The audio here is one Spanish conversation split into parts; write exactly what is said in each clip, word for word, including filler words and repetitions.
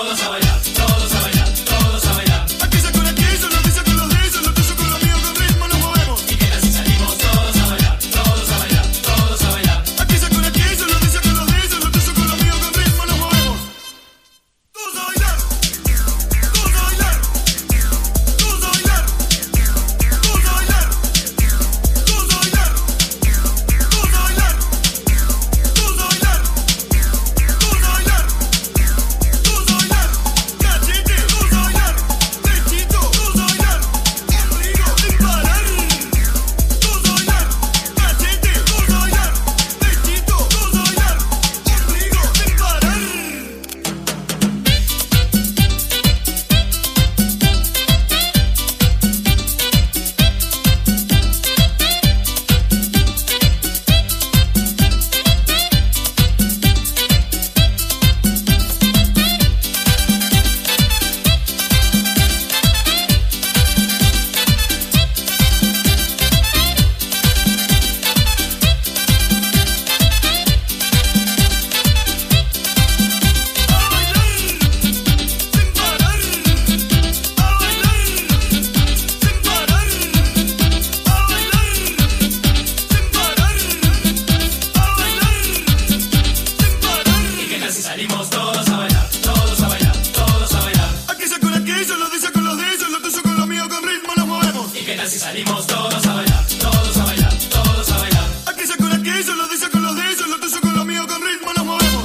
todos a bailar, todos a bailar, todos a bailar. Aquí se con aquí, eso lo dice con los diez, lo tuyo con lo mío, con ritmo nos movemos. Y que así salimos todos a bailar, todos a bailar, todos a bailar. Aquí se con aquí, eso lo dice con los diez, lo tuyo con lo mío, con ritmo nos movemos. Todos a bailar, todos a bailar, todos a bailar, todos a bailar, todos a bailar, todos a bailar, todos a bailar, todos a bailar, todos a bailar, cachete, todos a bailar, pechito, todos a bailar, ombligo sin parar, todos a bailar, cachete, todos a bailar, pechito, todos a bailar, ombligo sin parar. Salimos todos a bailar, todos a bailar, todos a bailar. Aquí se con aquí, eso lo dice con los diez, lo tuyo con lo mío, con ritmo nos movemos. Y que tal si salimos todos a bailar, todos a bailar, todos a bailar. Aquí se con aquí, eso lo dice con los diez, lo tuyo con lo mío, con ritmo nos movemos.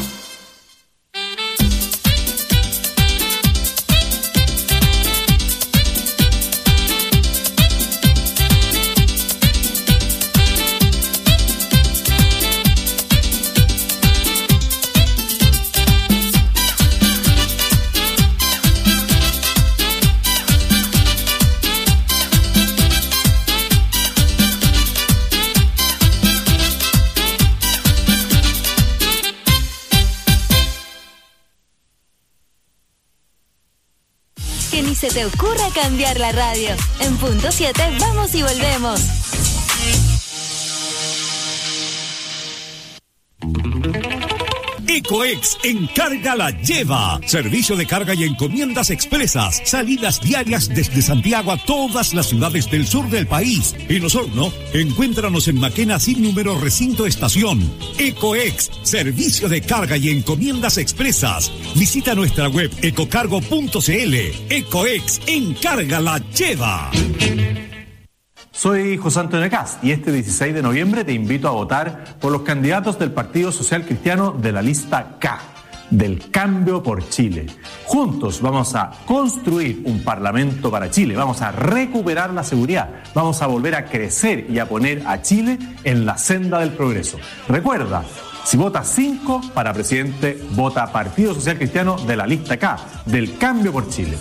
Que ni se te ocurra cambiar la radio. En punto siete vamos y volvemos. Ecoex Encarga la lleva. Servicio de carga y encomiendas expresas. Salidas diarias desde Santiago a todas las ciudades del sur del país. En Osorno, encuéntranos en Maquena sin número recinto estación. Ecoex, servicio de carga y encomiendas expresas. Visita nuestra web ecocargo punto cl. Ecoex Encarga la lleva. Soy José Antonio Cast y este dieciséis de noviembre te invito a votar por los candidatos del Partido Social Cristiano de la lista K, del Cambio por Chile. Juntos vamos a construir un parlamento para Chile, vamos a recuperar la seguridad, vamos a volver a crecer y a poner a Chile en la senda del progreso. Recuerda, si votas cinco para presidente, vota Partido Social Cristiano de la lista K, del Cambio por Chile.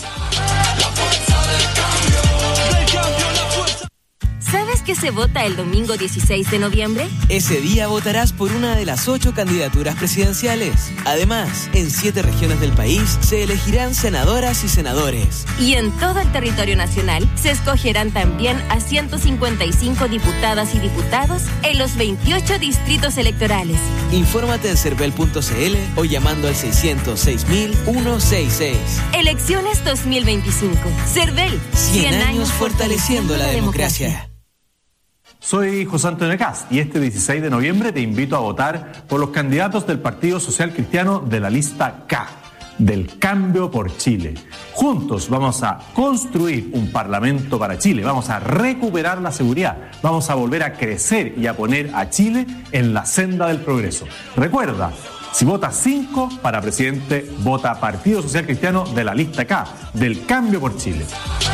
¿Sabes qué se vota el domingo dieciséis de noviembre? Ese día votarás por una de las ocho candidaturas presidenciales. Además, en siete regiones del país se elegirán senadoras y senadores. Y en todo el territorio nacional se escogerán también a ciento cincuenta y cinco diputadas y diputados en los veintiocho distritos electorales. Infórmate en cervel punto cl o llamando al seiscientos seis mil ciento sesenta y seis. Elecciones dos mil veinticinco. Cervel. cien años fortaleciendo la democracia. Soy José Antonio Cast y este dieciséis de noviembre te invito a votar por los candidatos del Partido Social Cristiano de la lista K, del Cambio por Chile. Juntos vamos a construir un parlamento para Chile, vamos a recuperar la seguridad, vamos a volver a crecer y a poner a Chile en la senda del progreso. Recuerda, si votas cinco para presidente, vota Partido Social Cristiano de la lista K, del Cambio por Chile.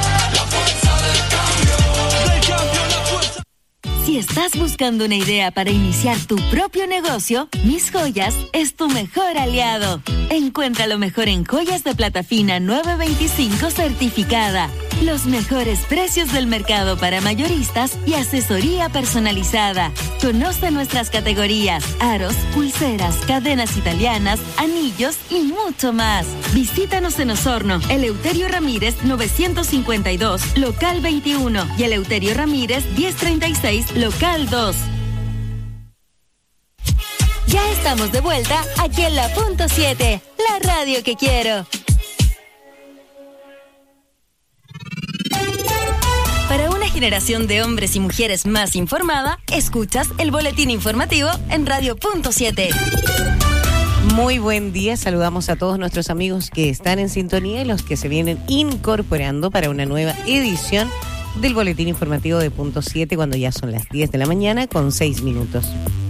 Si estás buscando una idea para iniciar tu propio negocio, Mis Joyas es tu mejor aliado. Encuentra lo mejor en joyas de plata fina nueve veinticinco certificada. Los mejores precios del mercado para mayoristas y asesoría personalizada. Conoce nuestras categorías: aros, pulseras, cadenas italianas, anillos y mucho más. Visítanos en Osorno, Eleuterio Ramírez novecientos cincuenta y dos, local veintiuno, y Eleuterio Ramírez diez treinta y seis, local dos. Ya estamos de vuelta aquí en la punto siete, la radio que quiero. generación de hombres y mujeres más informada, escuchas el boletín informativo en Radio Punto siete. Muy buen día, saludamos a todos nuestros amigos que están en sintonía y los que se vienen incorporando para una nueva edición del boletín informativo de Punto siete cuando ya son las diez de la mañana con seis minutos.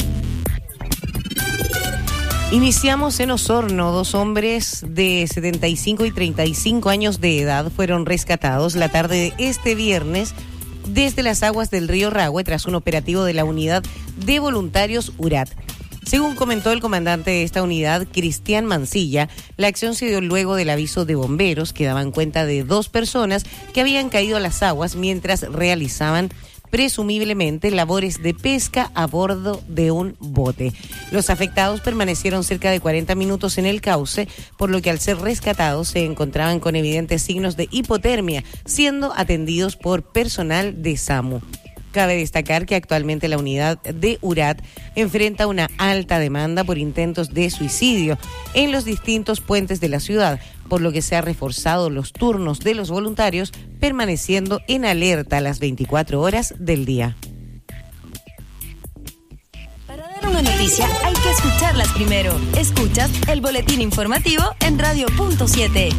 Iniciamos en Osorno. Dos hombres de setenta y cinco y treinta y cinco años de edad fueron rescatados la tarde de este viernes desde las aguas del río Rahue tras un operativo de la unidad de voluntarios U R A T. Según comentó el comandante de esta unidad, Cristian Mancilla, la acción se dio luego del aviso de bomberos que daban cuenta de dos personas que habían caído a las aguas mientras realizaban presumiblemente labores de pesca a bordo de un bote. Los afectados permanecieron cerca de cuarenta minutos en el cauce, por lo que al ser rescatados se encontraban con evidentes signos de hipotermia, siendo atendidos por personal de SAMU. Cabe destacar que actualmente la unidad de U R A T enfrenta una alta demanda por intentos de suicidio en los distintos puentes de la ciudad, por lo que se han reforzado los turnos de los voluntarios, permaneciendo en alerta las veinticuatro horas del día. Para dar una noticia hay que escucharlas primero. Escuchas el boletín informativo en Radio Punto siete.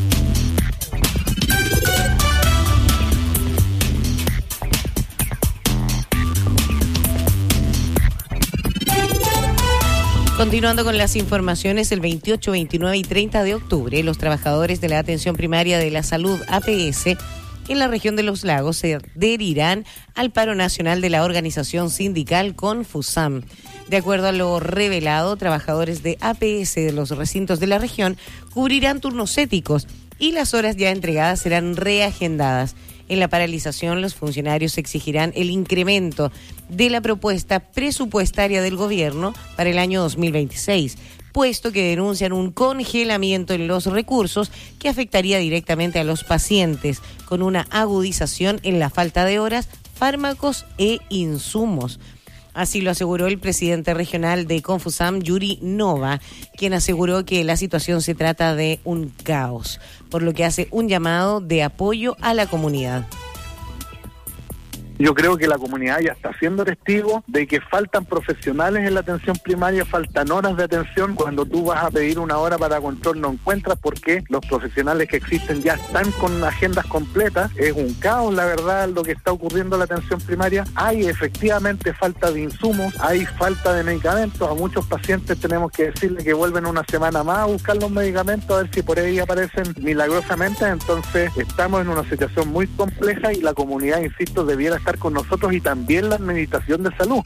Continuando con las informaciones, el veintiocho, veintinueve y treinta de octubre, los trabajadores de la Atención Primaria de la Salud A P S en la región de Los Lagos se adherirán al paro nacional de la organización sindical Confusam. De acuerdo a lo revelado, trabajadores de A P S de los recintos de la región cubrirán turnos éticos y las horas ya entregadas serán reagendadas. En la paralización, los funcionarios exigirán el incremento de la propuesta presupuestaria del gobierno para el año dos mil veintiséis, puesto que denuncian un congelamiento en los recursos que afectaría directamente a los pacientes, con una agudización en la falta de horas, fármacos e insumos. Así lo aseguró el presidente regional de Confusam, Yuri Nova, quien aseguró que la situación se trata de un caos, por lo que hace un llamado de apoyo a la comunidad. Yo creo que la comunidad ya está siendo testigo de que faltan profesionales en la atención primaria, faltan horas de atención. Cuando tú vas a pedir una hora para control no encuentras porque los profesionales que existen ya están con agendas completas. Es un caos, la verdad, lo que está ocurriendo en la atención primaria. Hay efectivamente falta de insumos, hay falta de medicamentos. A muchos pacientes tenemos que decirle que vuelven una semana más a buscar los medicamentos, a ver si por ahí aparecen milagrosamente. Entonces estamos en una situación muy compleja y la comunidad, insisto, debiera estar con nosotros y también la administración de salud.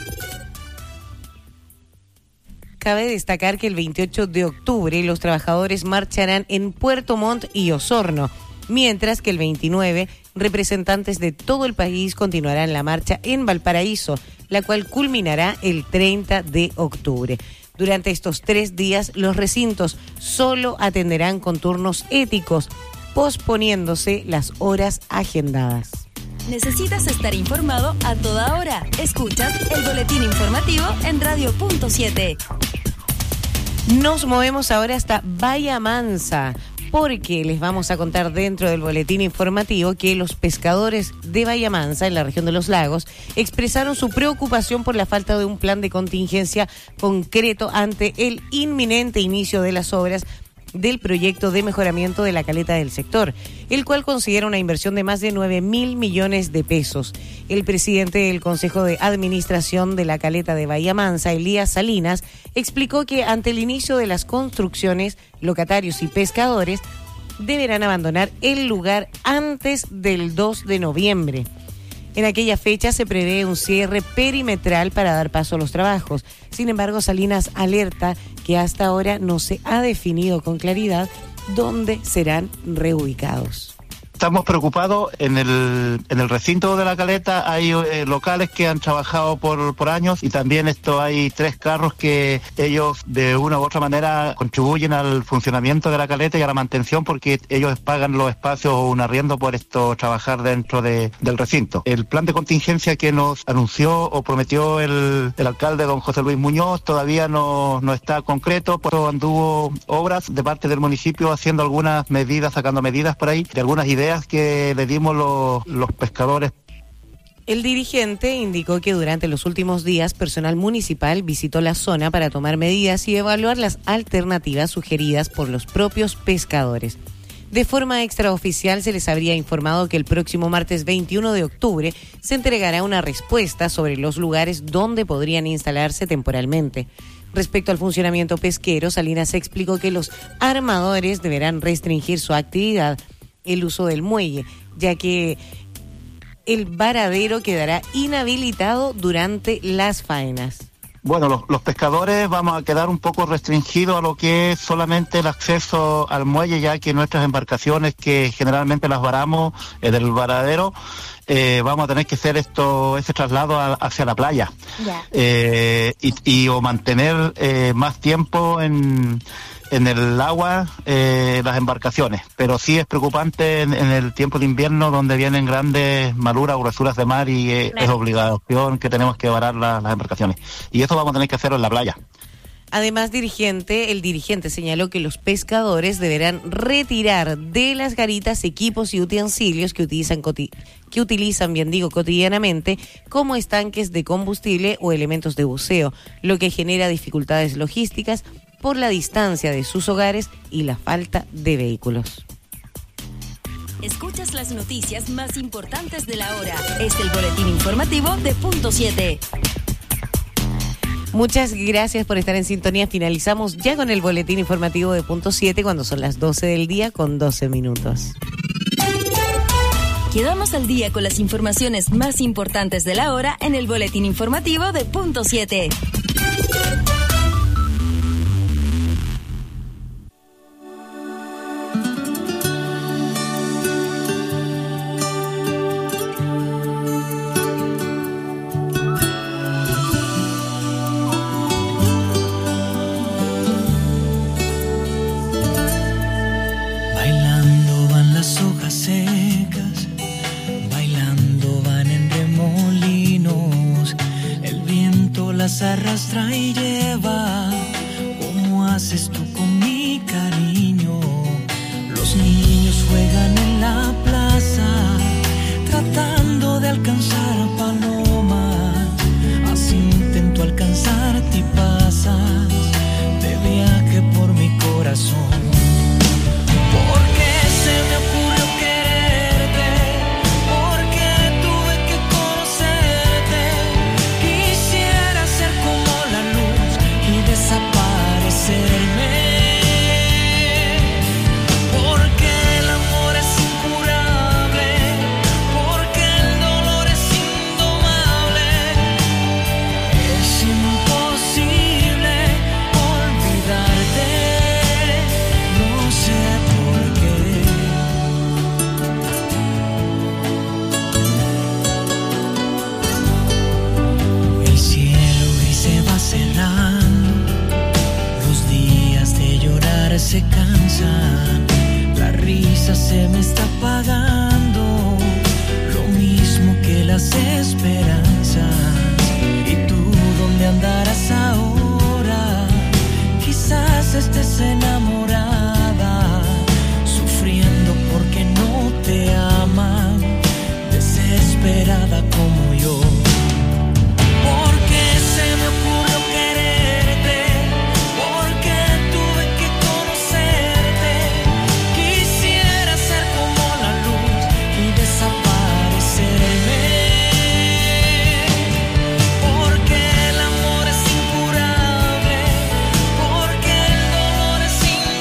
Cabe destacar que el veintiocho de octubre los trabajadores marcharán en Puerto Montt y Osorno, mientras que el veintinueve representantes de todo el país continuarán la marcha en Valparaíso, la cual culminará el treinta de octubre. Durante estos tres días, los recintos solo atenderán con turnos éticos, posponiéndose las horas agendadas. Necesitas estar informado a toda hora. Escuchas el boletín informativo en Radio Punto siete. Nos movemos ahora hasta Bahía Mansa, porque les vamos a contar dentro del boletín informativo que los pescadores de Bahía Mansa, en la región de Los Lagos, expresaron su preocupación por la falta de un plan de contingencia concreto ante el inminente inicio de las obras del proyecto de mejoramiento de la caleta del sector, el cual considera una inversión de más de nueve mil millones de pesos. El presidente del Consejo de Administración de la caleta de Bahía Mansa, Elías Salinas, explicó que ante el inicio de las construcciones, locatarios y pescadores deberán abandonar el lugar antes del dos de noviembre. En aquella fecha se prevé un cierre perimetral para dar paso a los trabajos. Sin embargo, Salinas alerta que hasta ahora no se ha definido con claridad dónde serán reubicados. Estamos preocupados en el en el recinto de la caleta. Hay eh, locales que han trabajado por por años y también esto hay tres carros que ellos de una u otra manera contribuyen al funcionamiento de la caleta y a la mantención porque ellos pagan los espacios o un arriendo por esto trabajar dentro de, del recinto. El plan de contingencia que nos anunció o prometió el, el alcalde don José Luis Muñoz todavía no, no está concreto, por eso anduvo obras de parte del municipio haciendo algunas medidas, sacando medidas por ahí, de algunas ideas que le dimos los, los pescadores El dirigente indicó que durante los últimos días personal municipal visitó la zona para tomar medidas y evaluar las alternativas sugeridas por los propios pescadores. De forma extraoficial se les habría informado que el próximo martes veintiuno de octubre se entregará una respuesta sobre los lugares donde podrían instalarse temporalmente. Respecto al funcionamiento pesquero, Salinas explicó que los armadores deberán restringir su actividad, el uso del muelle, ya que el varadero quedará inhabilitado durante las faenas. Bueno, los, los pescadores vamos a quedar un poco restringidos a lo que es solamente el acceso al muelle, ya que nuestras embarcaciones, que generalmente las varamos eh, del varadero, eh, vamos a tener que hacer esto, ese traslado a, hacia la playa. Ya. Eh, y, y o mantener eh, más tiempo en... en el agua eh, las embarcaciones, pero sí es preocupante en, en el tiempo de invierno, donde vienen grandes maluras o gruesuras de mar y eh, claro. Es obligación que tenemos que varar la, las embarcaciones, y eso vamos a tener que hacerlo en la playa. Además, dirigente, el dirigente señaló que los pescadores deberán retirar de las garitas equipos y utensilios que utilizan, coti- que utilizan, bien digo, cotidianamente, como estanques de combustible o elementos de buceo, lo que genera dificultades logísticas por la distancia de sus hogares y la falta de vehículos. Escuchas las noticias más importantes de la hora. Es el boletín informativo de Punto siete. Muchas gracias por estar en sintonía. Finalizamos ya con el boletín informativo de Punto siete cuando son las doce del día con doce minutos. Quedamos al día con las informaciones más importantes de la hora en el boletín informativo de Punto siete. Arrastra y lleva, ¿cómo haces tú con mi cariño? Los niños juegan en la plaza, tratando de alcanzar palomas. Así intento alcanzarte y pasas de viaje por mi corazón. Porque se me ocurrió quererte, porque tuve que conocerte. Quisiera ser como la luz y desaparecerme. Porque el amor es incurable, porque el dolor es indomable. Es imposible olvidarte, no sé por qué. El cielo gris se va cerrando, los días de llorar se cansan, la risa se me está apagando, lo mismo que las esperanzas. ¿Y tú dónde andarás ahora? Quizás estés enamorada, sufriendo porque no te aman, desesperada como yo. Porque se me ocurrió quererte, porque tuve que conocerte. Quisiera ser como la luz y desaparecerme. Porque el amor es incurable, porque el dolor es indomable.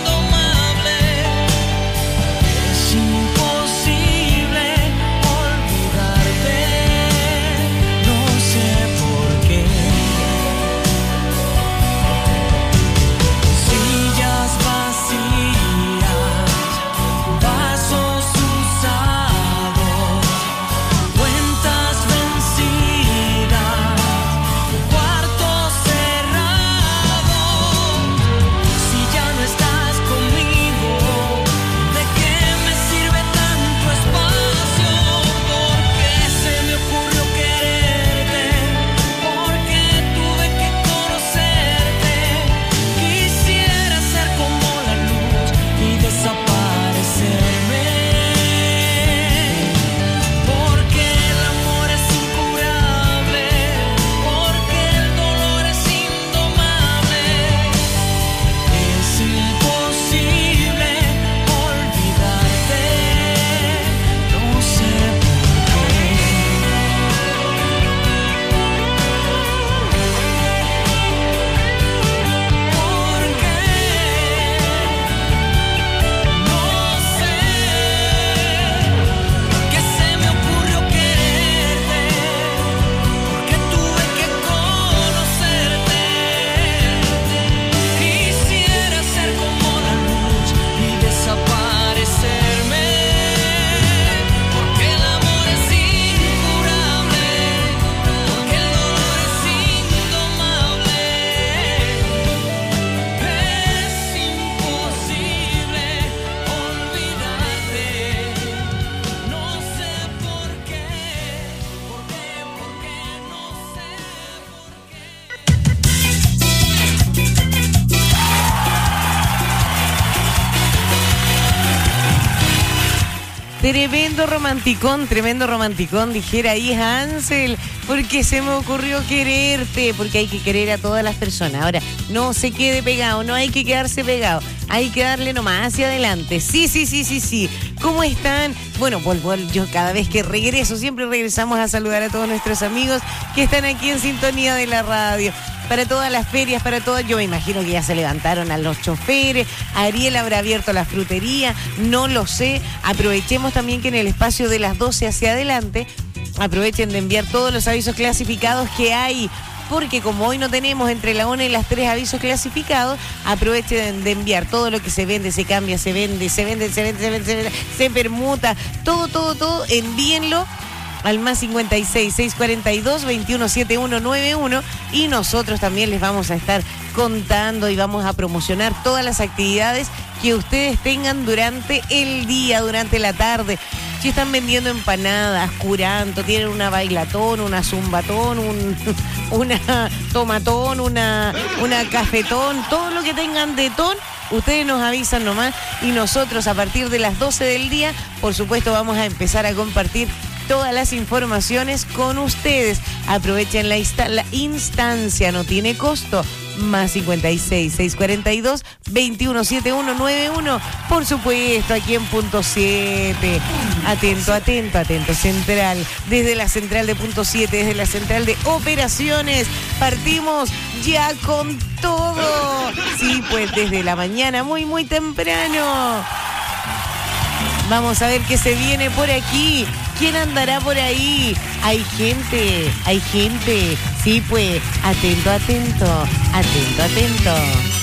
Tremendo romanticón, tremendo romanticón, dijera ahí Hansel, porque se me ocurrió quererte, porque hay que querer a todas las personas. Ahora, no se quede pegado, no hay que quedarse pegado, hay que darle nomás hacia adelante. Sí, sí, sí, sí, sí. ¿Cómo están? Bueno, pues, pues yo cada vez que regreso, siempre regresamos a saludar a todos nuestros amigos que están aquí en sintonía de la radio. Para todas las ferias, para todas, yo me imagino que ya se levantaron a los choferes, Ariel habrá abierto la frutería, no lo sé. Aprovechemos también que en el espacio de las doce hacia adelante, aprovechen de enviar todos los avisos clasificados que hay, porque como hoy no tenemos entre la una y las tres avisos clasificados, aprovechen de enviar todo lo que se vende, se cambia, se vende, se vende, se vende, se vende, se, vende, se permuta, todo, todo, todo, envíenlo al más cincuenta y seis, seiscientos cuarenta y dos, veintiuno setenta y uno noventa y uno, y nosotros también les vamos a estar contando y vamos a promocionar todas las actividades que ustedes tengan durante el día, durante la tarde. Si están vendiendo empanadas, curanto, tienen una bailatón, una zumbatón, un, una tomatón, una, una cafetón, todo lo que tengan de ton, ustedes nos avisan nomás y nosotros a partir de las doce del día, por supuesto, vamos a empezar a compartir todas las informaciones con ustedes. Aprovechen la, insta- la instancia, no tiene costo. Más cincuenta y seis, seiscientos cuarenta y dos, veintiuno setenta y uno noventa y uno. Por supuesto, aquí en Punto siete. Atento, atento, atento. Central. Desde la central de Punto siete, desde la central de operaciones. Partimos ya con todo. Sí, pues desde la mañana, muy, muy temprano. Vamos a ver qué se viene por aquí. ¿Quién andará por ahí? Hay gente, hay gente. Sí, pues, atento, atento, atento, atento.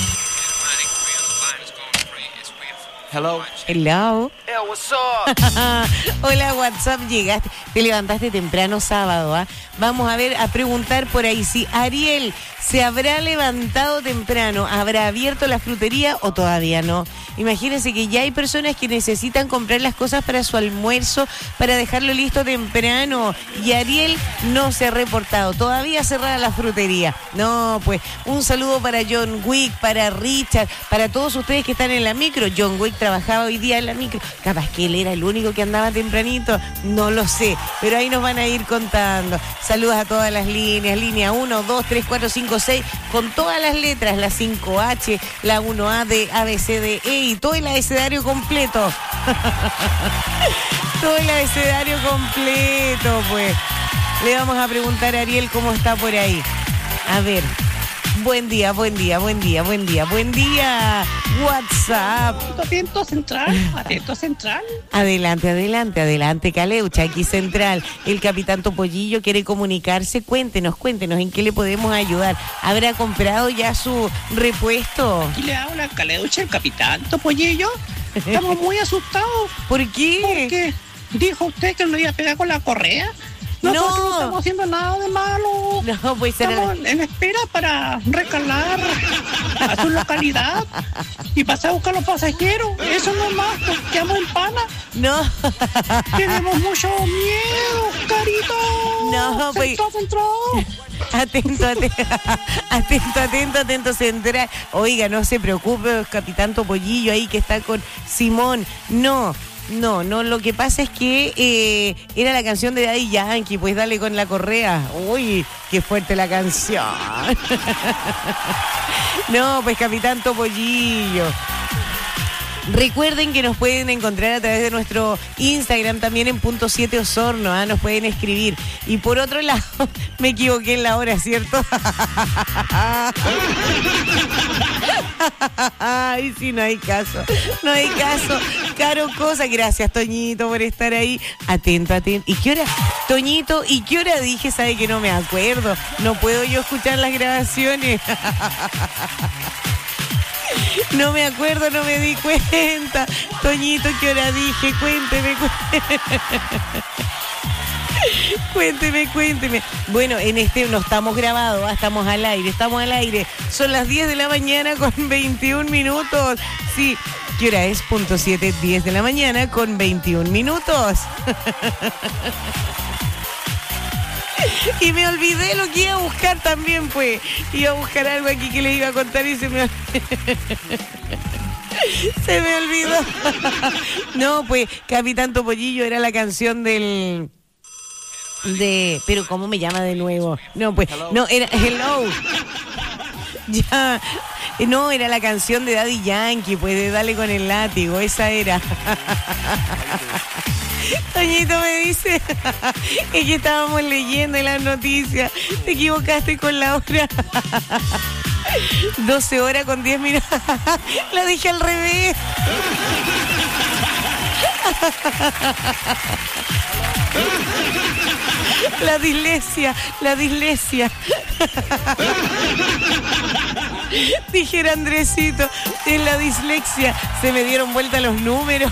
Hello. Hello. Hey, what's up? Hola, WhatsApp, llegaste. Te levantaste temprano sábado, ¿ah? Vamos a ver, a preguntar por ahí si Ariel se habrá levantado temprano, habrá abierto la frutería o todavía no. Imagínense que ya hay personas que necesitan comprar las cosas para su almuerzo, para dejarlo listo temprano. Y Ariel no se ha reportado, todavía cerrada la frutería. No, pues, un saludo para John Wick, para Richard, para todos ustedes que están en la micro. John Wick trabajaba hoy día en la micro. Capaz que él era el único que andaba tempranito, no lo sé, pero ahí nos van a ir contando. Saludos a todas las líneas, línea uno, dos, tres, cuatro, cinco, seis, con todas las letras, la cinco hache, la uno a de A, B, C, D, E y todo el abecedario completo. Todo el abecedario completo, pues. Le vamos a preguntar a Ariel cómo está por ahí. A ver. Buen día, buen día, buen día, buen día, buen día. WhatsApp. Atento central, atento central. Adelante, adelante, adelante, Caleucha, aquí central. El capitán Topollillo quiere comunicarse. Cuéntenos, cuéntenos en qué le podemos ayudar. ¿Habrá comprado ya su repuesto? Aquí le habla Caleucha, el capitán Topollillo. Estamos muy asustados. ¿Por qué? Porque dijo usted que no iba a pegar con la correa. Nosotros no, no estamos haciendo nada de malo. No, pues estamos era... en espera para recalar a su localidad y pasar a buscar a los pasajeros. Eso no es más, pues quedamos en pana. No. Tenemos mucho miedo, carito. No, pues... Centro, centro. Atento, atento, atento, atento, atento, central. Oiga, no se preocupe, capitán Topollillo ahí que está con Simón. No. No, no, lo que pasa es que eh, era la canción de Daddy Yankee, pues dale con la correa. Uy, qué fuerte la canción. No, pues capitán Topollillo. Recuerden que nos pueden encontrar a través de nuestro Instagram también en punto siete Osorno, ¿eh? Nos pueden escribir. Y por otro lado, me equivoqué en la hora, ¿cierto? Ay, sí, no hay caso, no hay caso. Caro Cosa, gracias Toñito por estar ahí. Atento, atento. ¿Y qué hora? Toñito, ¿y qué hora dije? Sabe que no me acuerdo. No puedo yo escuchar las grabaciones. No me acuerdo, no me di cuenta. Toñito, ¿qué hora dije? Cuénteme, cuénteme. Cuénteme, cuénteme. Bueno, en este no estamos grabados, estamos al aire, estamos al aire. Son las diez de la mañana con veintiún minutos. Sí, ¿qué hora es? Punto siete, diez de la mañana con veintiún minutos. Y me olvidé lo que iba a buscar también, pues. Iba a buscar algo aquí que le iba a contar y se me olvidó. Se me olvidó. No, pues Capitán Topollillo era la canción del... de... Pero ¿cómo me llama de nuevo? No, pues, no, era Hello. Ya... No, era la canción de Daddy Yankee, pues de Dale con el látigo, esa era. Toñito me dice, es que estábamos leyendo en las noticias, te equivocaste con la hora. doce horas con diez minutos. La dije al revés. La dislexia, la dislexia. Dijera Andresito, en la dislexia se me dieron vuelta los números.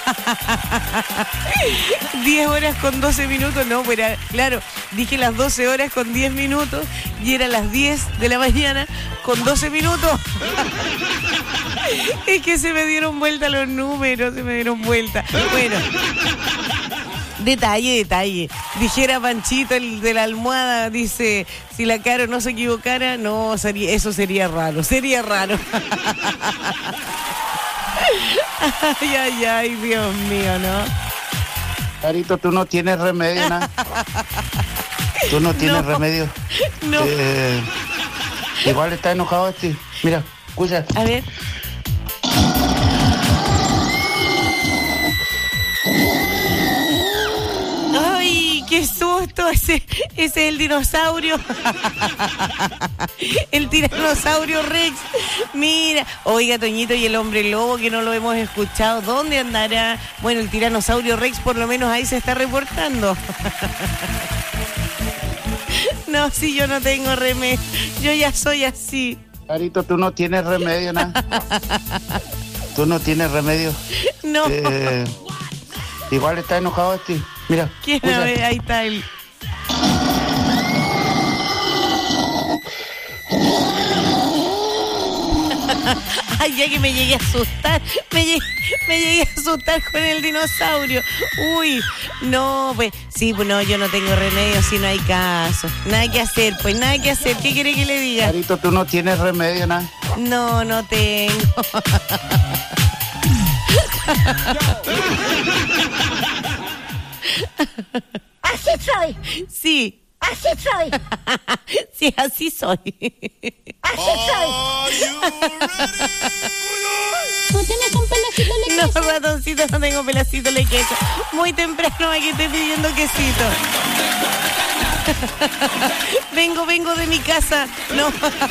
diez horas con doce minutos, no, pues era, claro, dije las doce horas con diez minutos y eran las diez de la mañana con doce minutos. Es que se me dieron vuelta los números, se me dieron vuelta. Bueno. Detalle, detalle. Dijera Panchito, el de la almohada, dice, si la Caro no se equivocara, no, sería, eso sería raro, sería raro. Ay, ay, ay, Dios mío, ¿no? Carito, tú no tienes remedio, ¿no? Tú no tienes No. remedio. No. Eh, igual está enojado este. Mira, escucha. A ver. ¡Ay, qué susto! Ese, ese es el dinosaurio. El tiranosaurio Rex. Mira, oiga, Toñito, y el hombre lobo que no lo hemos escuchado. ¿Dónde andará? Bueno, el tiranosaurio Rex por lo menos ahí se está reportando. No, si yo no tengo remedio. Yo ya soy así. Carito, tú no tienes remedio, ¿no? Tú no tienes remedio. No. Eh, igual está enojado este. Mira. ¿Quién escucha. a ver? Ahí está el... Ay, ya que me llegué a asustar. Me llegué, me llegué a asustar con el dinosaurio. Uy, no, pues, sí, pues no, yo no tengo remedio, si no hay caso. Nada que hacer, pues, nada que hacer. ¿Qué quiere que le diga? Carito, tú no tienes remedio, ¿no? No, no tengo. Así soy. Sí. Así soy. Sí, así soy. Así soy. ¿No tienes un pedacito de No, queso? ratoncito, no tengo pedacito de queso. Muy temprano aquí estoy pidiendo quesito. Vengo, vengo de mi casa. No.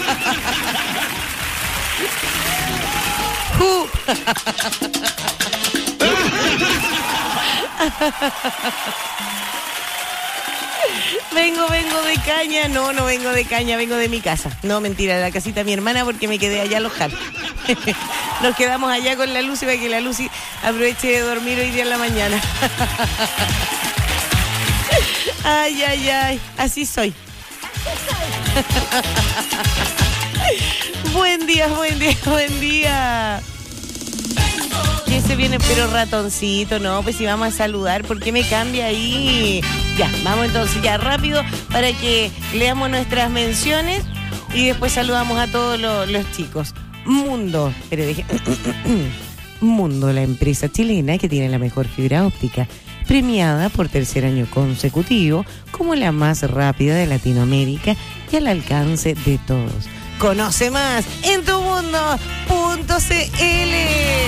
Uh. Vengo, vengo de caña. No, no vengo de caña, vengo de mi casa. No, mentira, de la casita de mi hermana porque me quedé allá a alojar. Nos quedamos allá con la Lucy para que la Lucy aproveche de dormir hoy día en la mañana. Ay, ay, ay, así soy. Buen día, buen día, buen día. ¿Qué se viene? Pero ratoncito, no, pues si vamos a saludar, ¿por qué me cambia ahí? Ya, vamos entonces ya rápido para que leamos nuestras menciones y después saludamos a todos los, los chicos. Mundo, pero dije, Mundo, la empresa chilena que tiene la mejor fibra óptica, premiada por tercer año consecutivo como la más rápida de Latinoamérica y al alcance de todos. Conoce más en tu mundo punto c l.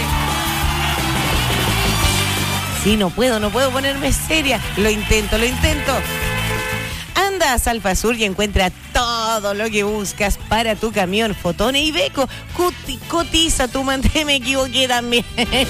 Sí, no puedo, no puedo ponerme seria. Lo intento, lo intento. Anda a Salfa Sur y encuentra todo lo que buscas para tu camión, Fotone y Beco. Cuti- Cotiza tu mante, me equivoqué también.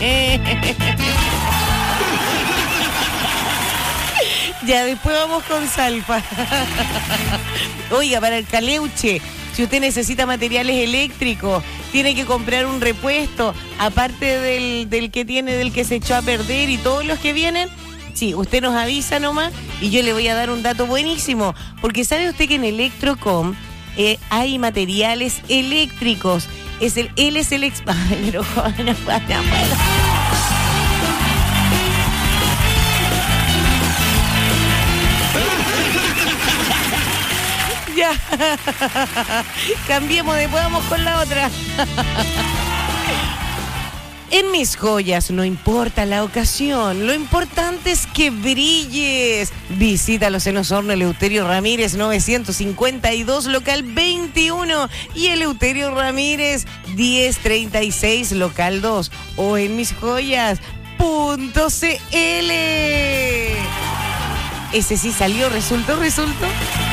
Ya, después vamos con Salfa. Oiga, para el caleuche, si usted necesita materiales eléctricos, tiene que comprar un repuesto, aparte del, del que tiene, del que se echó a perder y todos los que vienen, sí, usted nos avisa nomás y yo le voy a dar un dato buenísimo, porque sabe usted que en Electrocom eh, hay materiales eléctricos. Es el, él es el ex... Ay, pero joven, no puedo, no puedo. Ya. Cambiemos, después vamos con la otra. En Mis Joyas no importa la ocasión, lo importante es que brilles. Visítalos en Osorno, Eleuterio Ramírez novecientos cincuenta y dos, local veintiuno, y Eleuterio Ramírez diez treinta y seis, local dos, o en mis joyas punto c l. Ese sí salió, resultó, resultó.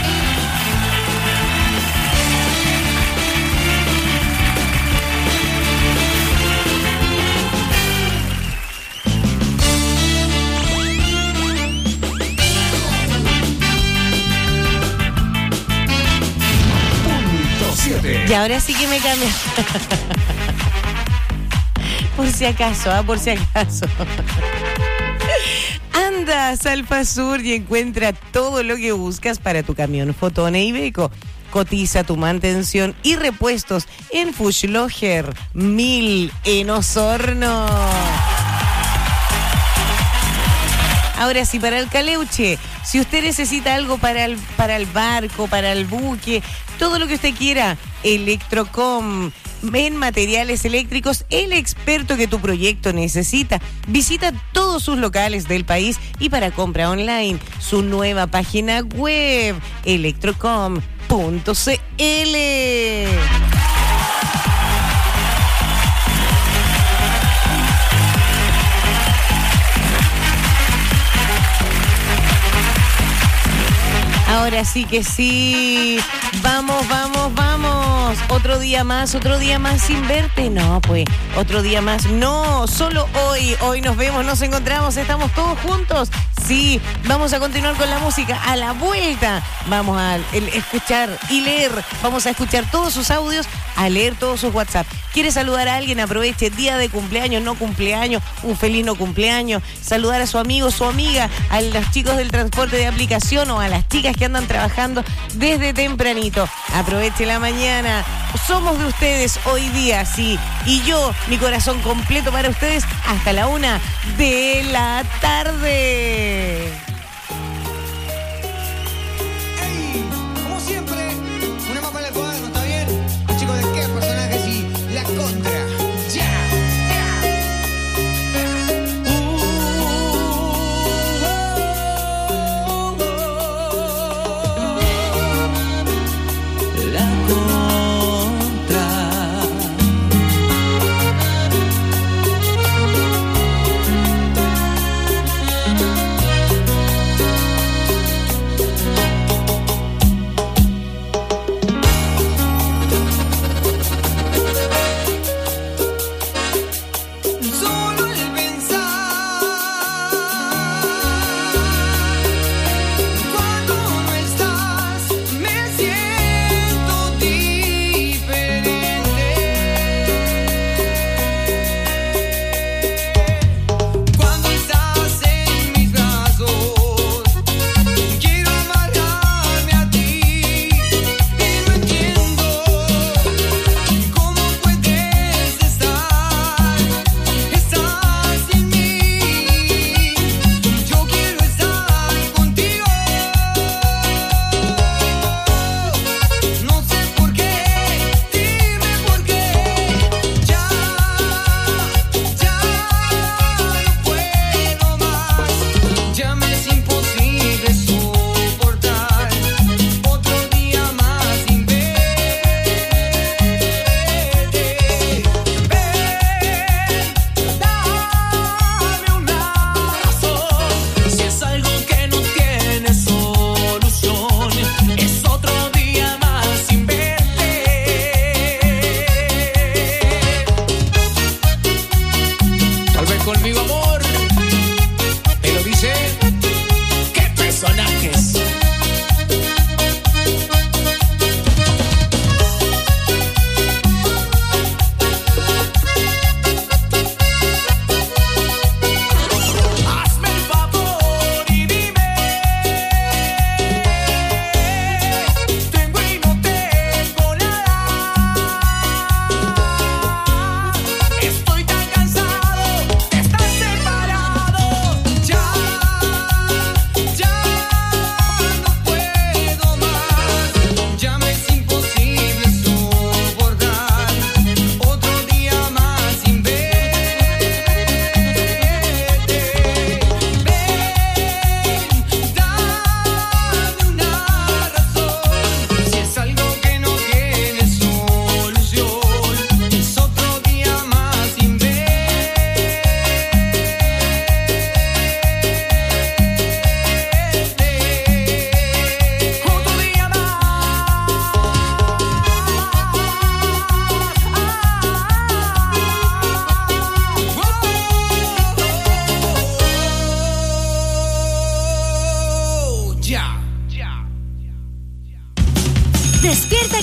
Y ahora sí que me cambia. Por si acaso, ¿ah? Por si acaso. Anda a Salfa Sur y encuentra todo lo que buscas para tu camión Fotone Iveco. Cotiza tu mantención y repuestos en Fuschloger mil en Osorno. Ahora sí, para el Caleuche, si usted necesita algo para el, para el barco, para el buque, todo lo que usted quiera, Electrocom, en materiales eléctricos, el experto que tu proyecto necesita. Visita todos sus locales del país y para compra online, su nueva página web, electrocom punto c l. Ahora sí que sí. Vamos, vamos, vamos. Otro día más, otro día más sin verte. No, pues, otro día más. No, solo hoy. Hoy nos vemos, nos encontramos, estamos todos juntos. Sí, vamos a continuar con la música. A la vuelta vamos a el, escuchar y leer. Vamos a escuchar todos sus audios, a leer todos sus WhatsApp. ¿Quiere saludar a alguien? Aproveche día de cumpleaños, no cumpleaños, un feliz no cumpleaños. Saludar a su amigo, su amiga, a los chicos del transporte de aplicación o a las chicas que andan trabajando desde tempranito. Aproveche la mañana. Somos de ustedes hoy día, sí. Y yo, mi corazón completo para ustedes hasta la una de la tarde. Hey, como siempre, una más para el cuaderno, ¿está bien? Chicos, ¿de qué personajes y la contra? ¡Ya! La contra.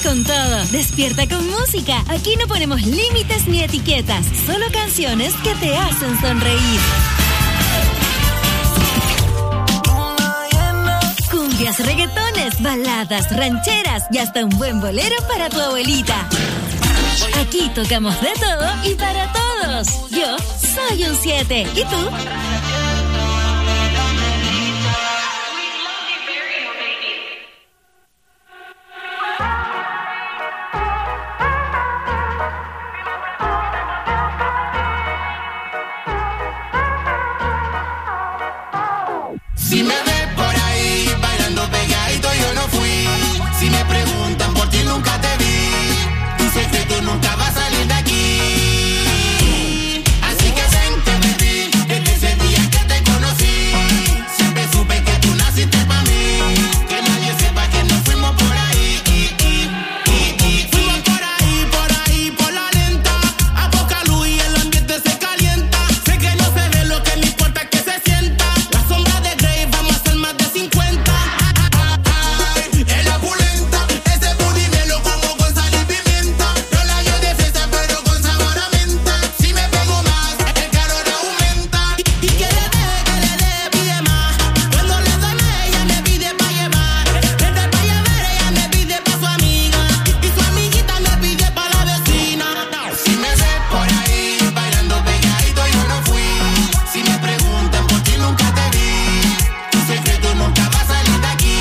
con todo. Despierta con música. Aquí no ponemos límites ni etiquetas. Solo canciones que te hacen sonreír. Cumbias, reggaetones, baladas, rancheras y hasta un buen bolero para tu abuelita. Aquí tocamos de todo y para todos. Yo soy un siete. ¿Y tú? Si me ves por ahí bailando pegadito, yo no fui. Si me preguntan por ti, nunca te vi. Tu secreto nunca va a salir de aquí. Así que vente, baby, desde ese día que te conocí. Siempre supe que tú naciste para mí. Que nadie sepa que nos fuimos por ahí. Y, y, y, y, fuimos por ahí, por ahí, por la lenta. A poca luz y el ambiente se calienta. Sé que no se ve lo que me importa es que se sienta. La sombra de Grey vamos a hacer más de cincuenta. Ay, en la pulenta, ese booty me lo como con sal y pimienta. Yo la hallo de fresa pero con sabor a menta. Si me pego más, el calor aumenta. Y, y que le dé, que le dé, pide más. Cuando le doy ella me pide pa' llevar. Desde pa' llevar ella me pide pa' su amiga. Y, y su amiguita me pide pa' la vecina. Si me ves por ahí bailando pegadito, yo no fui. Si me preguntan por ti, nunca te vi. Tu secreto nunca va a salir de aquí.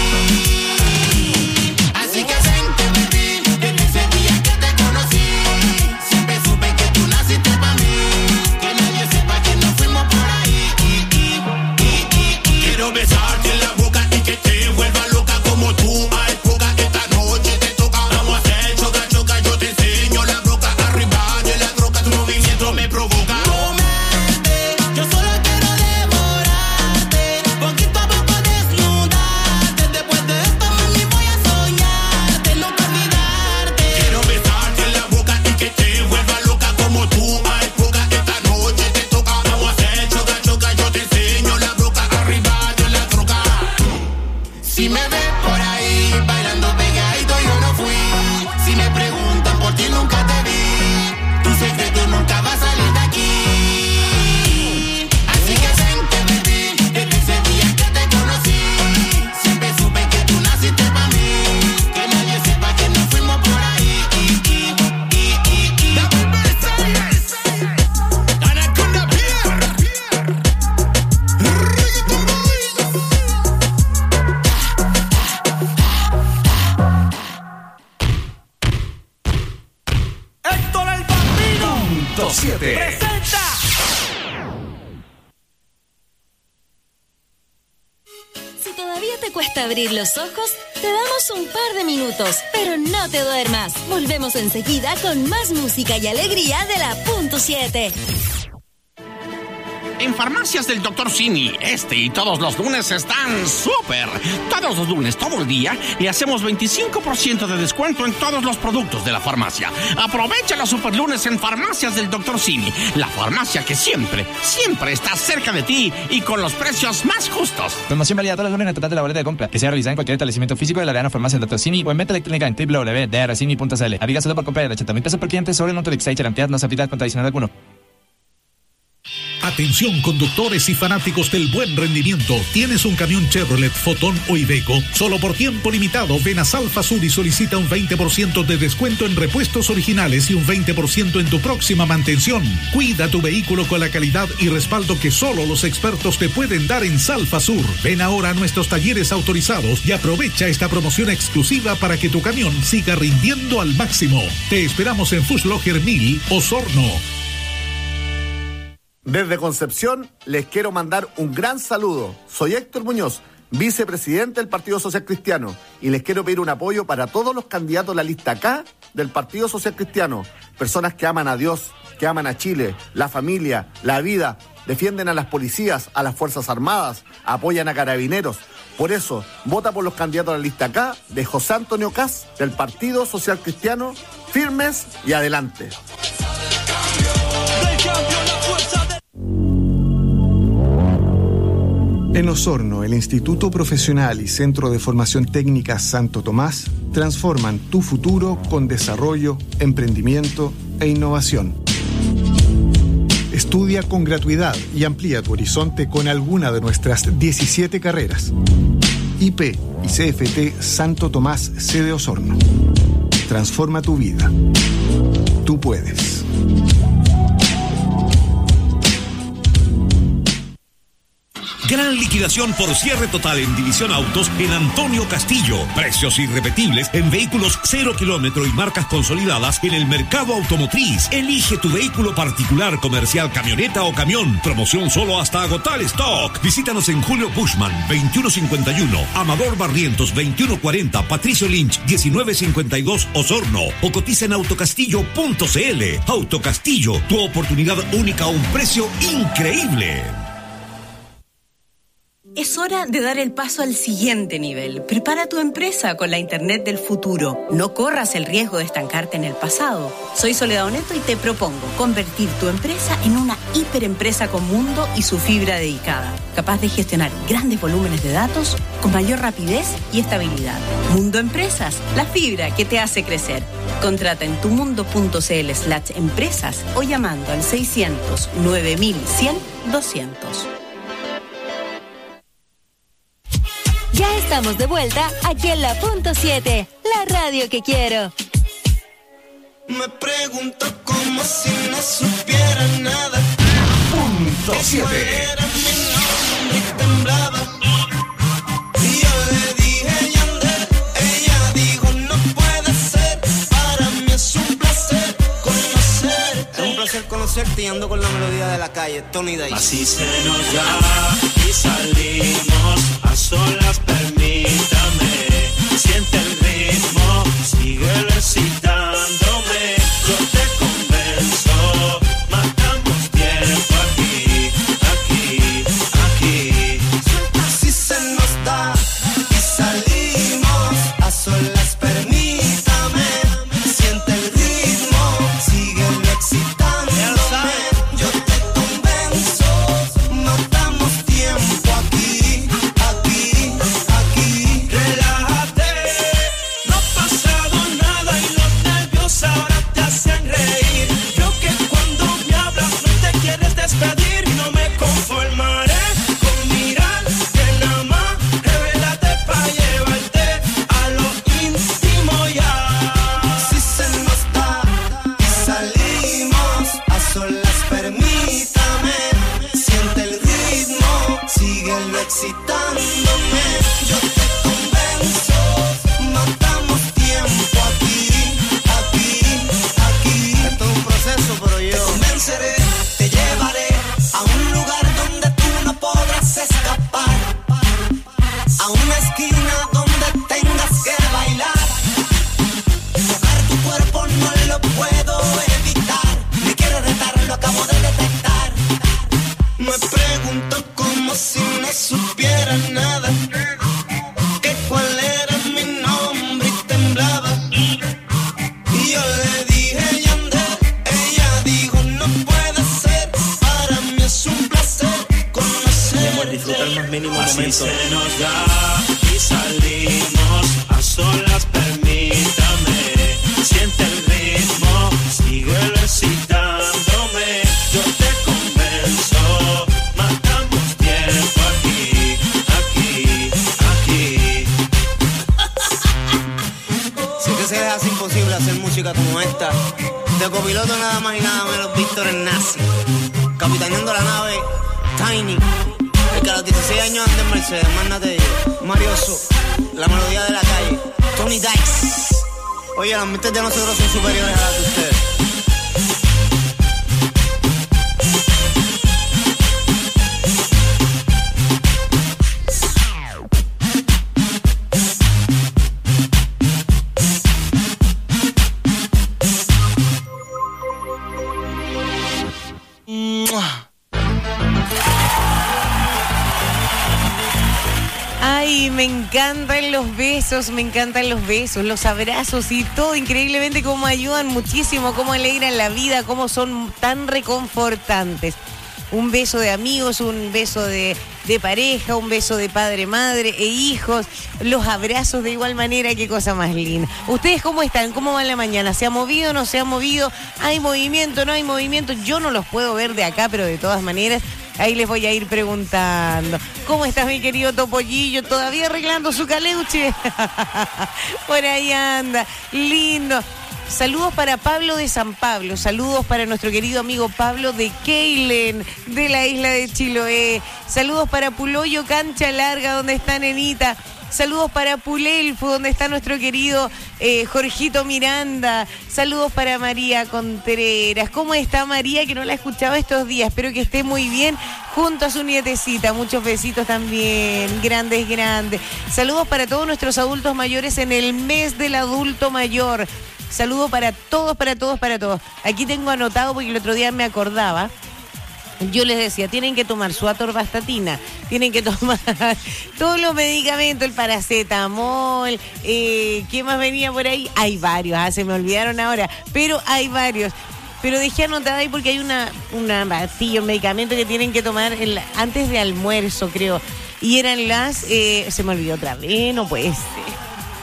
Así que vente, baby, desde ese día que te conocí. Siempre supe que tú naciste para mí. Que nadie sepa que nos fuimos por ahí. Y, y, y, y, y. Quiero besarte en la boca y que te vuelva loca como tú. Ay, poca, esta noche te toca. Vamos a hacer choca, choca, yo te enseño la broca. Arriba de la troca, tu movimiento me provoca. Comerte, yo solo quiero devorarte. Poquito a poco desnudarte. Después de esto, mami, voy a soñarte. Nunca olvidarte. Quiero besarte en la boca y que te vuelva loca como tú. Ay, poca, esta noche te toca. Vamos a hacer choca, choca, yo te enseño la broca. Arriba de la troca. Si me ves por ahí bailando pegadito, yo no fui. Si me preguntan por ti, nunca te vi. Tu secreto nunca va a salir de aquí. Así que vente, baby, desde ese día que te conocí. Siempre supe que tú naciste para mí. Que nadie sepa que nos fuimos por ahí. Y, y, y, y, y. Anaconda Beer. Reggaeton Boys. Héctor el Bambino. Punto siete. Presenta. Si todavía te cuesta abrir los ojos, te damos un par de minutos, pero no te duermas. Volvemos enseguida con más música y alegría de la Punto siete. En Farmacias del doctor Simi, este y todos los lunes están súper. Todos los lunes, todo el día, le hacemos veinticinco por ciento de descuento en todos los productos de la farmacia. Aprovecha los super lunes en Farmacias del doctor Simi, la farmacia que siempre, siempre está cerca de ti y con los precios más justos. Promoción válida todos los lunes en el total de la boleta de compra, que sea realizada en cualquier establecimiento físico de la Arena Farmacia del doctor Simi o en venta electrónica en doble u doble u doble u punto d r simi punto c l. Aplica solo por compra de ochenta mil pesos por cliente sobre un Nutrilix y garantía no se aplica contra adicional alguno. Atención conductores y fanáticos del buen rendimiento. ¿Tienes un camión Chevrolet, Fotón o Iveco? Solo por tiempo limitado ven a Salfa Sur y solicita un veinte por ciento de descuento en repuestos originales y un veinte por ciento en tu próxima mantención. Cuida tu vehículo con la calidad y respaldo que solo los expertos te pueden dar en Salfa Sur. Ven ahora a nuestros talleres autorizados y aprovecha esta promoción exclusiva para que tu camión siga rindiendo al máximo. Te esperamos en Fußlocher mil, Osorno. Desde Concepción les quiero mandar un gran saludo. Soy Héctor Muñoz, vicepresidente del Partido Social Cristiano, y les quiero pedir un apoyo para todos los candidatos de la lista K del Partido Social Cristiano. Personas que aman a Dios, que aman a Chile, la familia, la vida, defienden a las policías, a las Fuerzas Armadas, apoyan a carabineros. Por eso, vota por los candidatos de la lista K de José Antonio Caz del Partido Social Cristiano, firmes y adelante. En Osorno, el Instituto Profesional y Centro de Formación Técnica Santo Tomás transforman tu futuro con desarrollo, emprendimiento e innovación. Estudia con gratuidad y amplía tu horizonte con alguna de nuestras diecisiete carreras. I P y C F T Santo Tomás sede Osorno. Transforma tu vida. Tú puedes. Gran liquidación por cierre total en División Autos en Antonio Castillo. Precios irrepetibles en vehículos cero kilómetro y marcas consolidadas en el mercado automotriz. Elige tu vehículo particular, comercial, camioneta o camión. Promoción solo hasta agotar stock. Visítanos en Julio Bushman, veintiuno cincuenta y uno, Amador Barrientos, veintiuno cuarenta, Patricio Lynch, diecinueve cincuenta y dos, Osorno. O cotiza en autocastillo punto c l. Autocastillo, tu oportunidad única a un precio increíble. Es hora de dar el paso al siguiente nivel. Prepara tu empresa con la Internet del futuro. No corras el riesgo de estancarte en el pasado. Soy Soledad Oneto y te propongo convertir tu empresa en una hiperempresa con mundo y su fibra dedicada, capaz de gestionar grandes volúmenes de datos con mayor rapidez y estabilidad. Mundo Empresas, la fibra que te hace crecer. Contrata en tumundo.cl slash empresas o llamando al seiscientos, nueve mil cien, doscientos. Ya estamos de vuelta aquí en la punto siete, la radio que quiero. Me pregunto como si no supiera nada. Punto siete. Y temblaba. Y yo le dije Yandel, ella dijo no puede ser. Para mí es un placer conocer. Es un placer conocerte y ando con la melodía de la calle, Tony Dice. Así se nos da y salimos a solas, permítame. Siente el ritmo, sigue recitándome. Yo te convenzo, matamos tiempo aquí, aquí, aquí. Así se nos da y salimos a solas, permítame. Siente el ritmo, sigue excitándome. Yo te convenzo, matamos tiempo aquí, aquí, aquí. Relájate, no ha pasado nada y los nervios ahora te hacen reír. Yo que cuando me hablas no te quieres despedir y no me conformaré con mirar que nada más revélate pa' llevarte a lo íntimo ya. Así se nos da y salimos a solas, permítame. Siente el ritmo, síguelo excitándome. Yo te convenzo, matamos tiempo aquí, aquí, aquí. Esto es un proceso, pero yo te convenceré, te llevaré a un lugar donde tú no podrás escapar, a una esquina donde tengas que bailar. Tocar tu cuerpo no lo puedo evitar. Me quiero retar, lo acabo de detectar. Me pregunto como si no supiera nada, que cuál era mi nombre y temblaba. Y yo le dije Yandel, ella dijo no puede ser. Para mí es un placer conocer. Disfrutar más mínimo Así momento. se nos da y salimos a solas, permítame. Siente el ritmo, sigue recitándome. Yo te convenzo, matamos tiempo aquí, aquí, aquí. Sé que se les hace imposible hacer música como esta. De copiloto nada más y nada menos Víctor el Nazi. Capitaneando la nave, Tiny. El que a los dieciséis años anda en Mercedes, más nada te digo. Marioso, la melodía de la calle, Tony Dice. Oye, las mentes de nosotros son superiores a las de ustedes. Ay, me encantan los besos, me encantan los besos, los abrazos y todo, increíblemente cómo ayudan muchísimo, cómo alegran la vida, cómo son tan reconfortantes. un beso de amigos, un beso de, de pareja, un beso de padre, madre e hijos, los abrazos de igual manera, qué cosa más linda. ¿Ustedes cómo están? ¿Cómo va la mañana? ¿Se ha movido o no se ha movido? ¿Hay movimiento, no hay movimiento? Yo no los puedo ver de acá, pero de todas maneras, ahí les voy a ir preguntando. ¿Cómo estás, mi querido Topollillo? ¿Todavía arreglando su caleuche? Por ahí anda. Lindo. Saludos para Pablo de San Pablo. Saludos para nuestro querido amigo Pablo de Keilen, de la isla de Chiloé. Saludos para Puloyo Cancha Larga, donde está Nenita. Saludos para Pulelfo, donde está nuestro querido eh, Jorgito Miranda. Saludos para María Contreras. ¿Cómo está María? Que no la he escuchado estos días. Espero que esté muy bien junto a su nietecita. Muchos besitos también. Grandes, grandes. Saludos para todos nuestros adultos mayores en el mes del adulto mayor. Saludos para todos, para todos, para todos. Aquí tengo anotado porque el otro día me acordaba. Yo les decía, tienen que tomar su atorvastatina, tienen que tomar todos los medicamentos, el paracetamol, eh, ¿qué más venía por ahí? Hay varios, ah, se me olvidaron ahora, pero hay varios. Pero dejé anotada ahí porque hay una, una pastilla, un medicamento que tienen que tomar el, antes de almuerzo, creo. Y eran las, eh, se me olvidó otra vez, no puede ser.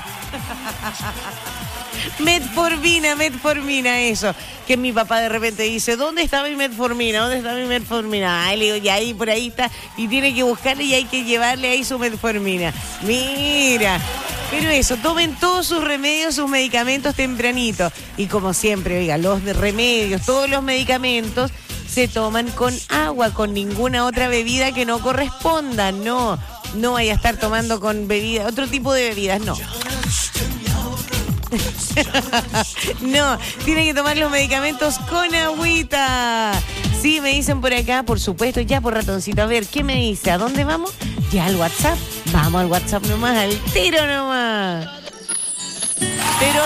Metformina, metformina, eso. Que mi papá de repente dice, ¿dónde está mi metformina? ¿Dónde está mi metformina? Ay, le digo, ya ahí, por ahí está. Y tiene que buscarle y hay que llevarle ahí su metformina. Mira. Pero eso, tomen todos sus remedios, sus medicamentos tempranito. Y como siempre, oiga, los de remedios, todos los medicamentos se toman con agua, con ninguna otra bebida que no corresponda. No, no vaya a estar tomando con bebida, otro tipo de bebidas, no. No, tiene que tomar los medicamentos con agüita. Sí, me dicen por acá, por supuesto, ya por ratoncito. A ver, ¿qué me dice? ¿A dónde vamos? Ya al WhatsApp. Vamos al WhatsApp nomás, al tiro nomás. Pero...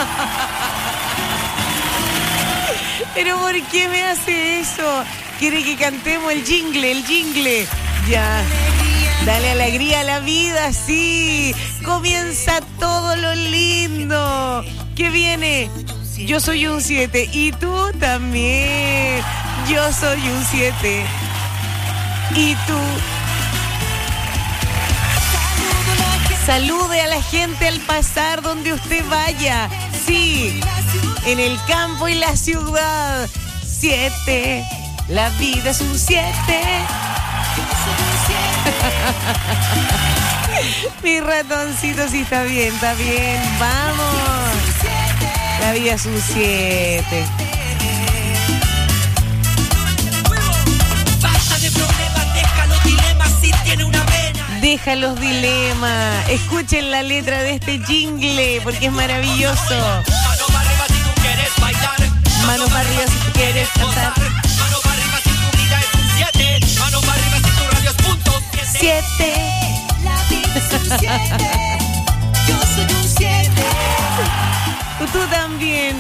Pero ¿por qué me hace eso? Quiere que cantemos el jingle, el jingle. Ya. Dale alegría a la vida, sí. Comienza todo lo lindo. ¿Qué viene? Yo soy un siete y tú también. Yo soy un siete y tú. Salude a la gente al pasar donde usted vaya. Sí, en el campo y la ciudad. Siete, la vida es un siete. Mi ratoncito sí está bien, está bien, vamos. La vida es un siete. Basta de problemas, deja los dilemas si tiene una vena. Deja los dilemas. Escuchen la letra de este jingle porque es maravilloso. Mano para arriba si tú quieres bailar. Mano para arriba si tú quieres cantar. Mano para arriba si tu vida es un siete. Mano para arriba si tu radio es punto siete. Siete. La vida es un siete. Yo soy un siete. Tú también.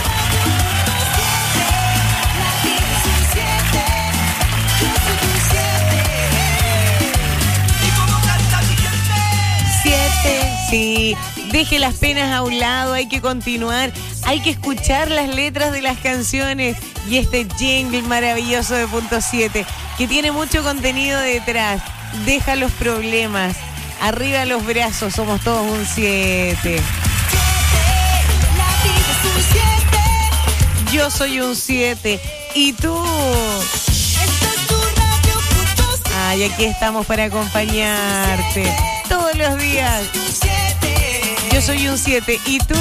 La vida es un siete. Yo soy un siete. Y como canta mi gente. Siete. Sí. Deje las penas a un lado, hay que continuar, hay que escuchar las letras de las canciones y este jingle maravilloso de Punto siete, que tiene mucho contenido detrás. Deja los problemas, arriba los brazos, somos todos un siete. Yo soy un siete y tú. Ay, aquí estamos para acompañarte todos los días. Yo soy un siete y tú.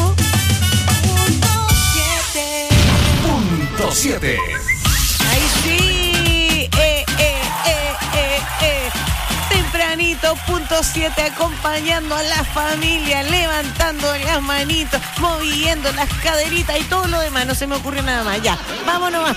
Punto siete. Ay, sí. Eh, eh, eh, eh, eh. Tempranito, punto siete, acompañando a la familia, levantando las manitos, moviendo las caderitas y todo lo demás. No se me ocurre nada más. Ya, vámonos.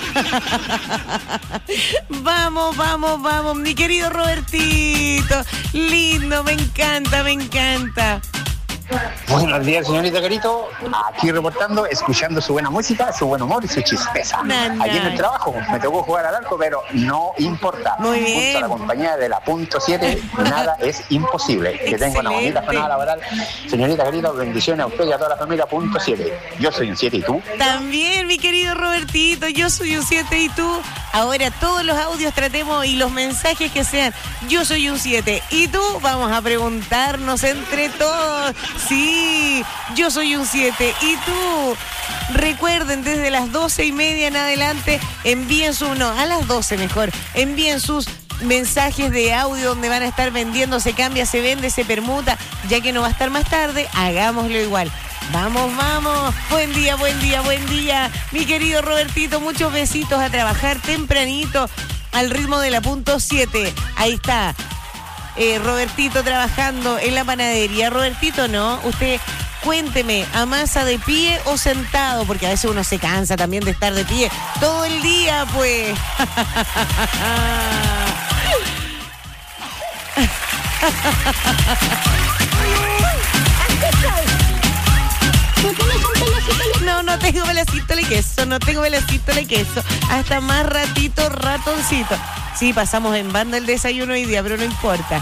Vamos, vamos, vamos. Mi querido Robertito. Lindo, me encanta, me encanta. Buenos días, señorita Carito. Aquí reportando, escuchando su buena música, su buen humor y su chispeza. Nana. Aquí en el trabajo me tocó jugar al arco, pero no importa. Muy bien. Junto a la compañía de la punto siete, nada es imposible. Que tenga una bonita jornada laboral. Señorita Carito, bendiciones a usted y a toda la familia punto siete. Yo soy un siete, ¿y tú? También, mi querido Robertito, yo soy un siete y tú. Ahora todos los audios tratemos y los mensajes que sean, yo soy un siete y tú, vamos a preguntarnos entre todos. Sí, yo soy un siete y tú. Recuerden, desde las doce y media en adelante, envíen su, no, a las doce mejor, envíen sus mensajes de audio donde van a estar vendiendo, se cambia, se vende, se permuta, ya que no va a estar más tarde, hagámoslo igual. Vamos, vamos. Buen día, buen día, buen día. Mi querido Robertito, muchos besitos a trabajar tempranito al ritmo de la punto siete. Ahí está. Eh, Robertito trabajando en la panadería. Robertito, ¿no? Usted, cuénteme, ¿amasa de pie o sentado? Porque a veces uno se cansa también de estar de pie todo el día, pues. No, no tengo velacito de queso, no tengo velacito de queso. Hasta más ratito, ratoncito. Sí, pasamos en banda el desayuno hoy día, pero no importa.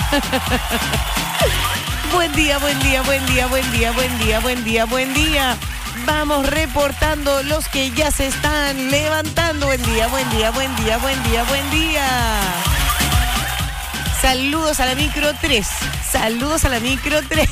Buen día, buen día, buen día, buen día, buen día, buen día, buen día. Vamos reportando los que ya se están levantando. Buen día, buen día, buen día, buen día, buen día. Saludos a la micro tres. Saludos a la micro tres.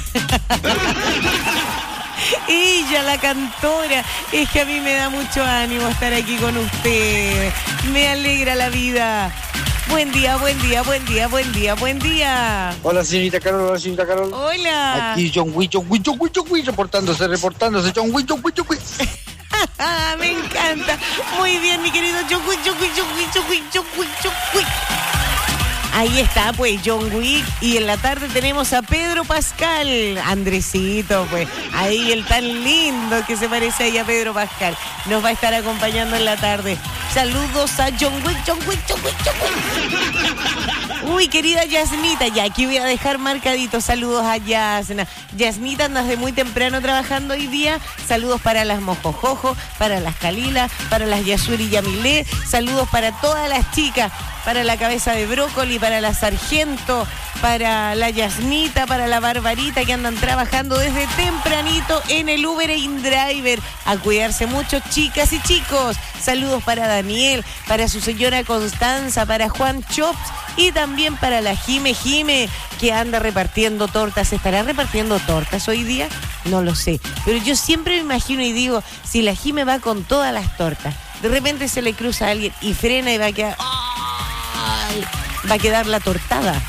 Ella, la cantora, es que a mí me da mucho ánimo estar aquí con usted. Me alegra la vida. Buen día, buen día, buen día, buen día, buen día. Hola, señorita Carol, hola, señorita Carol. Hola. Aquí John Wick, John Wick, John Wick, John Wick, reportándose, reportándose, John Wick, John Wick, John Wick. Me encanta. Muy bien, mi querido John Wick, John Wick, John Wick, John Wick, John Wick, John Wick. Ahí está, pues, John Wick. Y en la tarde tenemos a Pedro Pascal. Andresito, pues. Ahí el tan lindo que se parece ahí a Pedro Pascal. Nos va a estar acompañando en la tarde. Saludos a John Wick, John Wick, John Wick, John Wick. Uy, querida Yasmita, ya aquí voy a dejar marcaditos. Saludos a Yasna. Yasmita, andas de muy temprano trabajando hoy día. Saludos para las Mojojojo, para las Kalila, para las Yasuri y Yamilé. Saludos para todas las chicas, para la cabeza de brócoli, para la Sargento, para la Yasmita, para la Barbarita, que andan trabajando desde tempranito en el Uber e InDriver. A cuidarse mucho, chicas y chicos. Saludos para Daniel, para su señora Constanza, para Juan Chops y también para la Jime Jime, que anda repartiendo tortas. ¿Estará repartiendo tortas hoy día? No lo sé. Pero yo siempre me imagino y digo, si la Jime va con todas las tortas, de repente se le cruza a alguien y frena y va a quedar... ¡Ay! Va a quedar la tortada.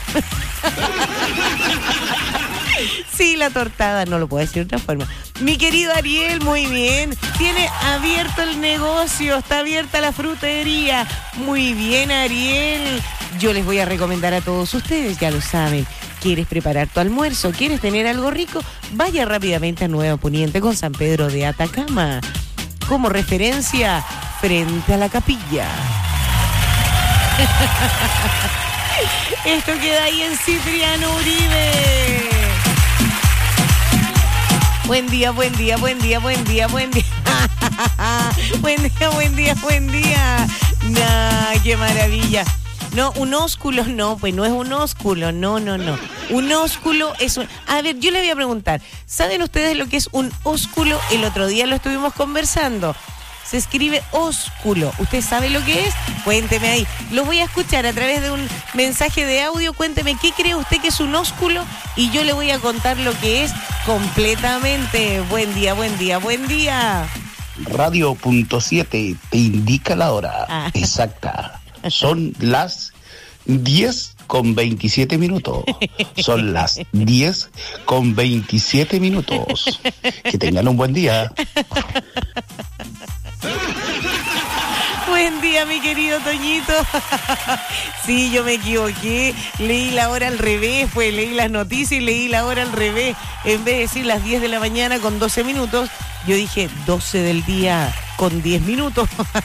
Sí, la tortada, no lo puedo decir de otra forma. Mi querido Ariel, muy bien. Tiene abierto el negocio, está abierta la frutería. Muy bien, Ariel. Yo les voy a recomendar a todos ustedes, ya lo saben. ¿Quieres preparar tu almuerzo? ¿Quieres tener algo rico? Vaya rápidamente a Nueva Poniente con San Pedro de Atacama. Como referencia, frente a la capilla. Esto queda ahí en Cipriano Uribe. Buen día, buen día, buen día, buen día, buen día. Buen día, buen día, buen día. Nah, qué maravilla. No, un ósculo no, pues no es un ósculo, no, no, no. Un ósculo es un... A ver, yo le voy a preguntar, ¿saben ustedes lo que es un ósculo? El otro día lo estuvimos conversando. Se escribe ósculo. ¿Usted sabe lo que es? Cuénteme ahí. Lo voy a escuchar a través de un mensaje de audio. Cuénteme qué cree usted que es un ósculo y yo le voy a contar lo que es completamente. Buen día, buen día, buen día. Radio punto siete te indica la hora ah. exacta. Son las diez con veintisiete minutos. Son las diez con veintisiete minutos. Que tengan un buen día. Buen día, mi querido Toñito. Sí, yo me equivoqué. Leí la hora al revés, pues leí las noticias y leí la hora al revés. En vez de decir las diez de la mañana con doce minutos, yo dije doce del día con diez minutos.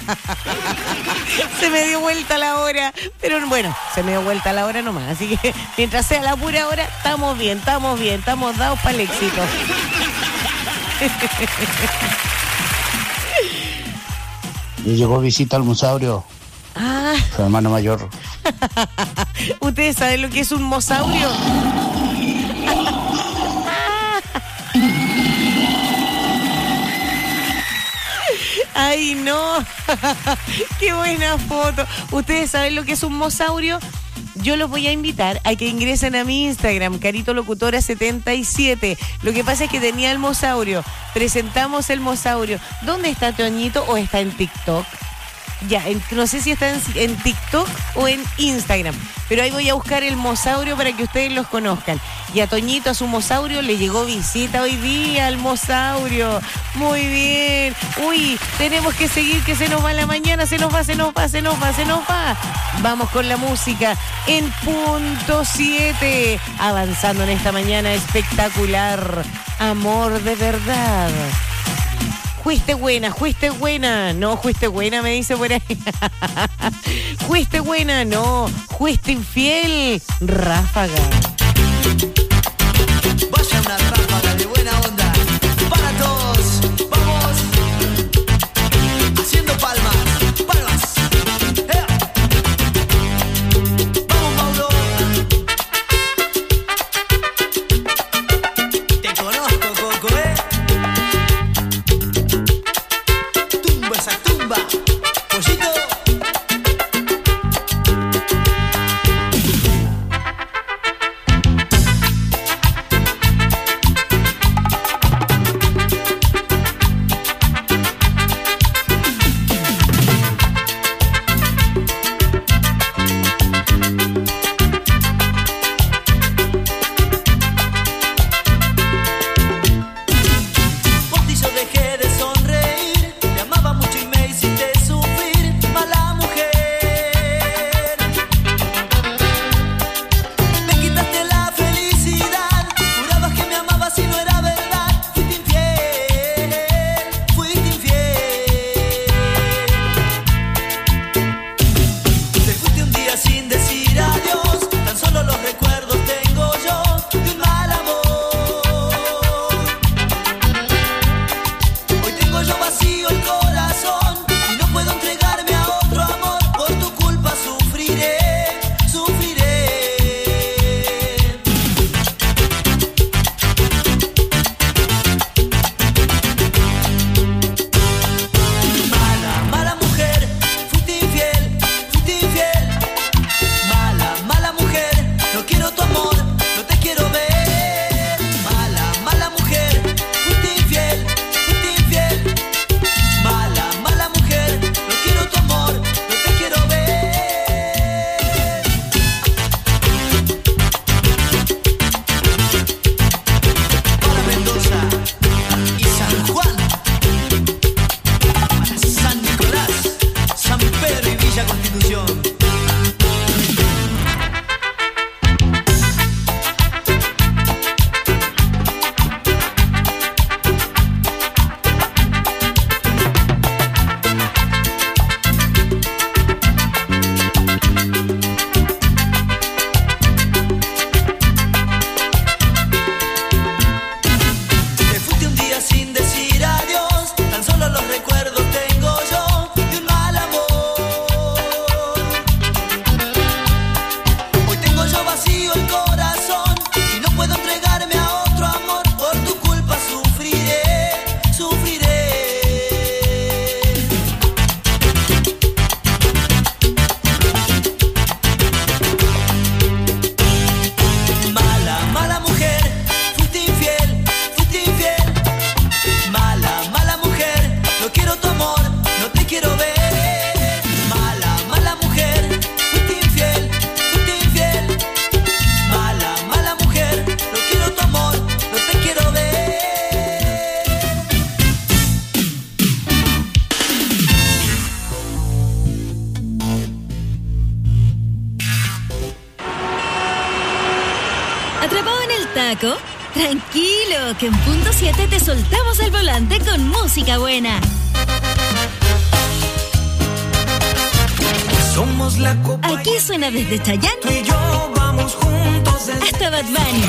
Se me dio vuelta la hora, pero bueno, se me dio vuelta la hora nomás. Así que mientras sea la pura hora, estamos bien, estamos bien, estamos dados para el éxito. Y llegó visita al mosaurio. Ah. Su hermano mayor. ¿Ustedes saben lo que es un mosaurio? Ay, no. Qué buena foto. ¿Ustedes saben lo que es un mosaurio? Yo los voy a invitar a que ingresen a mi Instagram, Carito Locutora setenta y siete. Lo que pasa es que tenía el mosaurio. Presentamos el mosaurio. ¿Dónde está Toñito o está en TikTok? Ya, en, no sé si está en, en TikTok o en Instagram, pero ahí voy a buscar el mosaurio para que ustedes los conozcan. Y a Toñito, a su mosaurio, le llegó visita hoy día al mosaurio. Muy bien. Uy, tenemos que seguir, que se nos va la mañana, se nos va, se nos va, se nos va, se nos va. Vamos con la música en punto siete, avanzando en esta mañana espectacular. Amor de verdad. Fuiste buena, fuiste buena. No, fuiste buena, me dice por ahí. Fuiste buena, no. Fuiste infiel. Ráfaga. Vaya una ráfaga de buena onda. Para todos, vamos. Haciendo palmas, palmas. ¡Ea! Vamos, Mauro. Te conozco, Coco, ¿eh? Tumba esa tumba, pollito. taco? Tranquilo, que en punto siete te soltamos el volante con música buena. Somos la copa. Aquí suena desde Chayanne. Tú y yo vamos juntos desde hasta Bad Bunny.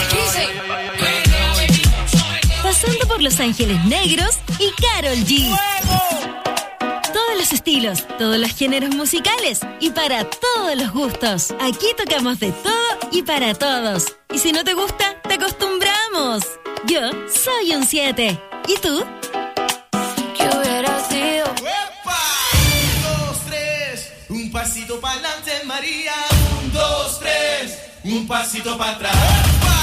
Pasando por Los Ángeles Negros y Karol G. Todos los estilos, todos los géneros musicales y para todos los gustos. Aquí tocamos de todo y para todos. Y si no te gusta, te acostumbramos. Yo soy un siete. ¿Y tú? ¿Qué hubiera sido? Un, dos, tres, un pasito para adelante, María. Un, dos, tres, un pasito para atrás.